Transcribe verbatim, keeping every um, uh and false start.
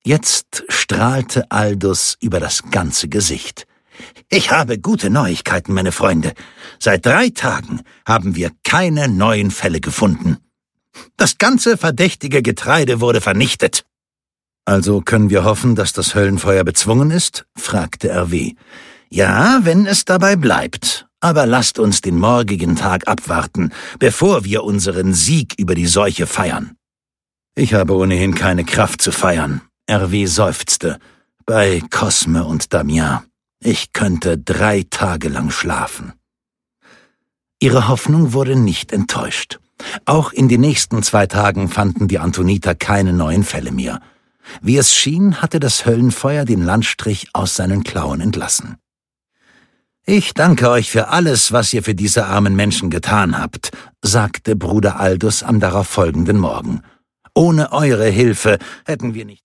Jetzt strahlte Aldus über das ganze Gesicht. »Ich habe gute Neuigkeiten, meine Freunde. Seit drei Tagen haben wir keine neuen Fälle gefunden. Das ganze verdächtige Getreide wurde vernichtet.« »Also können wir hoffen, dass das Höllenfeuer bezwungen ist?« fragte R W. »Ja, wenn es dabei bleibt. Aber lasst uns den morgigen Tag abwarten, bevor wir unseren Sieg über die Seuche feiern.« »Ich habe ohnehin keine Kraft zu feiern.« R W seufzte. »Bei Cosme und Damien. Ich könnte drei Tage lang schlafen.« Ihre Hoffnung wurde nicht enttäuscht. Auch in den nächsten zwei Tagen fanden die Antoniter keine neuen Fälle mehr. Wie es schien, hatte das Höllenfeuer den Landstrich aus seinen Klauen entlassen. »Ich danke euch für alles, was ihr für diese armen Menschen getan habt«, sagte Bruder Aldus am darauffolgenden Morgen. »Ohne eure Hilfe hätten wir nicht